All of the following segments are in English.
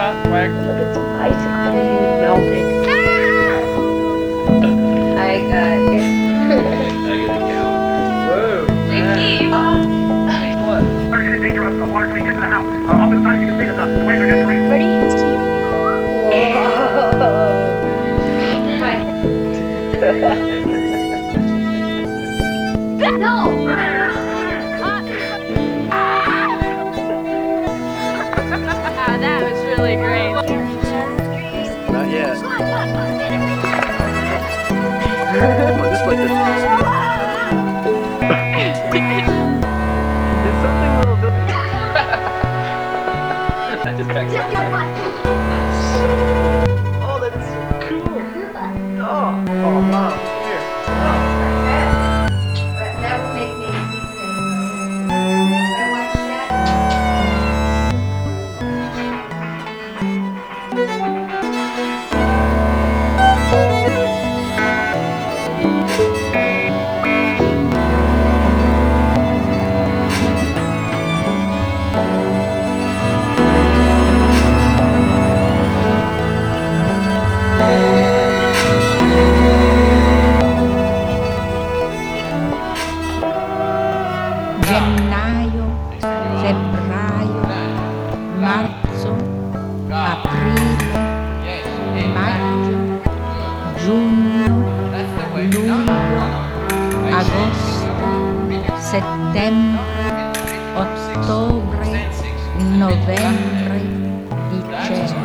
Look at some icicles melting. I got it. I get a calendar. Whoa. What? Urgent danger of the water coming into the house. Oftentimes you can see that the waves are getting free. Ready? Let's keep. No! That was really great. Not yet. Just like this. There's something a little bit. I just texted Oh, that is so cool. Oh, mom, here. That would make me seasick. I watched that. Gennaio, febbraio, marzo, aprile, maggio, giugno, luglio, agosto, settembre, ottobre, novembre, dicembre.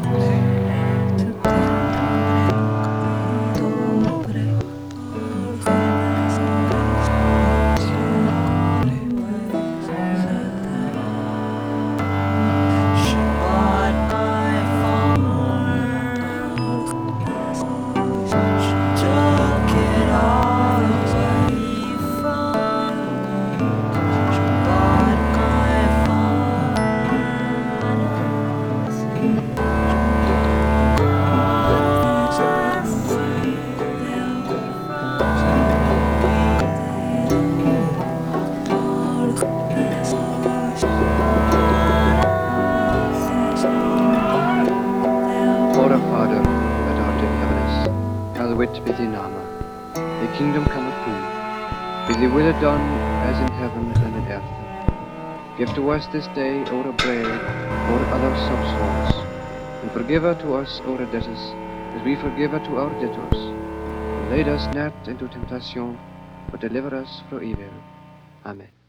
Our Father, that art in heaven, hallowed be thy name. Thy kingdom come soon. Be thy will done, as in heaven and in earth. Give to us this day our bread, our other substance, and forgive to us our debts, as we forgive to our debtors. And lead us not into temptation, but deliver us from evil. Amen.